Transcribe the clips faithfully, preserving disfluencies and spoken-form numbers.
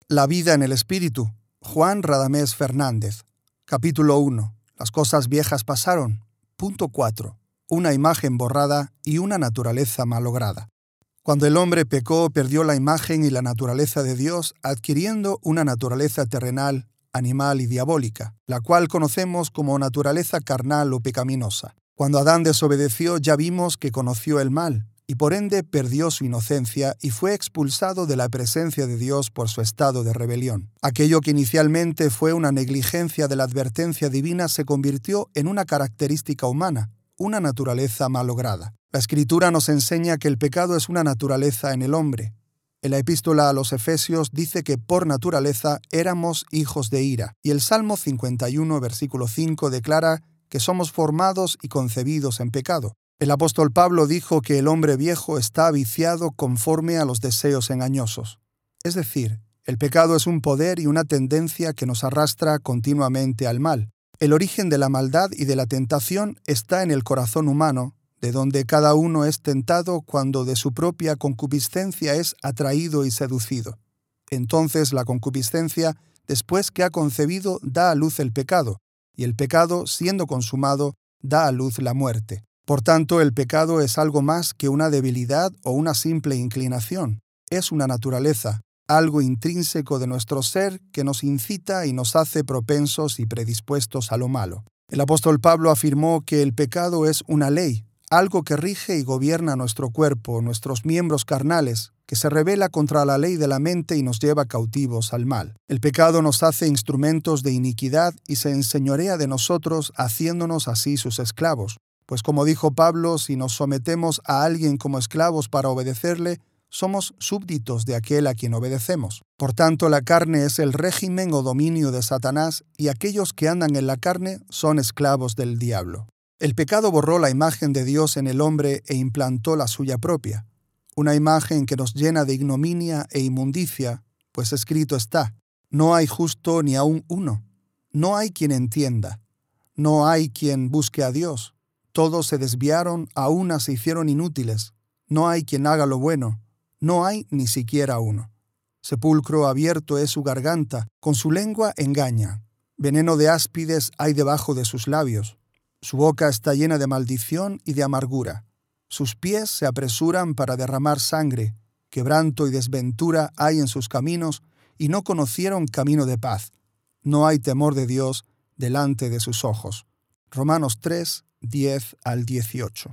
La vida en el Espíritu. Juan Radamés Fernández. Capítulo uno. Las cosas viejas pasaron. Punto cuatro. Una imagen borrada y una naturaleza malograda. Cuando el hombre pecó, perdió la imagen y la naturaleza de Dios, adquiriendo una naturaleza terrenal, animal y diabólica, la cual conocemos como naturaleza carnal o pecaminosa. Cuando Adán desobedeció, ya vimos que conoció el mal, y por ende perdió su inocencia y fue expulsado de la presencia de Dios por su estado de rebelión. Aquello que inicialmente fue una negligencia de la advertencia divina se convirtió en una característica humana, una naturaleza malograda. La Escritura nos enseña que el pecado es una naturaleza en el hombre. En la epístola a los Efesios dice que por naturaleza éramos hijos de ira, y el Salmo cincuenta y uno, versículo cinco, declara que somos formados y concebidos en pecado. El apóstol Pablo dijo que el hombre viejo está viciado conforme a los deseos engañosos. Es decir, el pecado es un poder y una tendencia que nos arrastra continuamente al mal. El origen de la maldad y de la tentación está en el corazón humano, de donde cada uno es tentado cuando de su propia concupiscencia es atraído y seducido. Entonces la concupiscencia, después que ha concebido, da a luz el pecado, y el pecado, siendo consumado, da a luz la muerte. Por tanto, el pecado es algo más que una debilidad o una simple inclinación. Es una naturaleza, algo intrínseco de nuestro ser que nos incita y nos hace propensos y predispuestos a lo malo. El apóstol Pablo afirmó que el pecado es una ley, algo que rige y gobierna nuestro cuerpo, nuestros miembros carnales, que se rebela contra la ley de la mente y nos lleva cautivos al mal. El pecado nos hace instrumentos de iniquidad y se enseñorea de nosotros, haciéndonos así sus esclavos. Pues como dijo Pablo, si nos sometemos a alguien como esclavos para obedecerle, somos súbditos de aquel a quien obedecemos. Por tanto, la carne es el régimen o dominio de Satanás, y aquellos que andan en la carne son esclavos del diablo. El pecado borró la imagen de Dios en el hombre e implantó la suya propia, una imagen que nos llena de ignominia e inmundicia, pues escrito está: no hay justo ni aun uno, no hay quien entienda, no hay quien busque a Dios. Todos se desviaron, a una se hicieron inútiles. No hay quien haga lo bueno, no hay ni siquiera uno. Sepulcro abierto es su garganta, con su lengua engaña. Veneno de áspides hay debajo de sus labios. Su boca está llena de maldición y de amargura. Sus pies se apresuran para derramar sangre. Quebranto y desventura hay en sus caminos, y no conocieron camino de paz. No hay temor de Dios delante de sus ojos. Romanos tres, diez al dieciocho.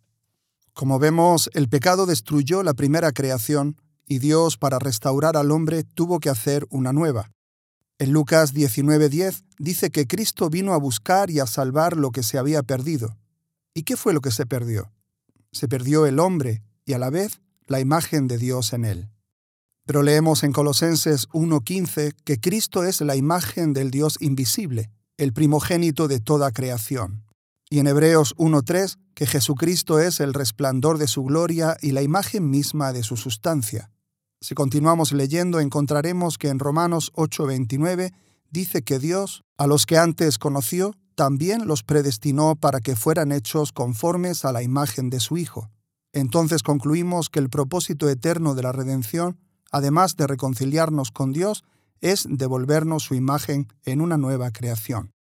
Como vemos, el pecado destruyó la primera creación y Dios, para restaurar al hombre, tuvo que hacer una nueva. En Lucas diecinueve diez dice que Cristo vino a buscar y a salvar lo que se había perdido. ¿Y qué fue lo que se perdió? Se perdió el hombre y a la vez la imagen de Dios en él. Pero leemos en Colosenses uno quince que Cristo es la imagen del Dios invisible, el primogénito de toda creación. Y en Hebreos uno tres, que Jesucristo es el resplandor de su gloria y la imagen misma de su sustancia. Si continuamos leyendo, encontraremos que en Romanos ocho veintinueve dice que Dios, a los que antes conoció, también los predestinó para que fueran hechos conformes a la imagen de su Hijo. Entonces concluimos que el propósito eterno de la redención, además de reconciliarnos con Dios, es devolvernos su imagen en una nueva creación.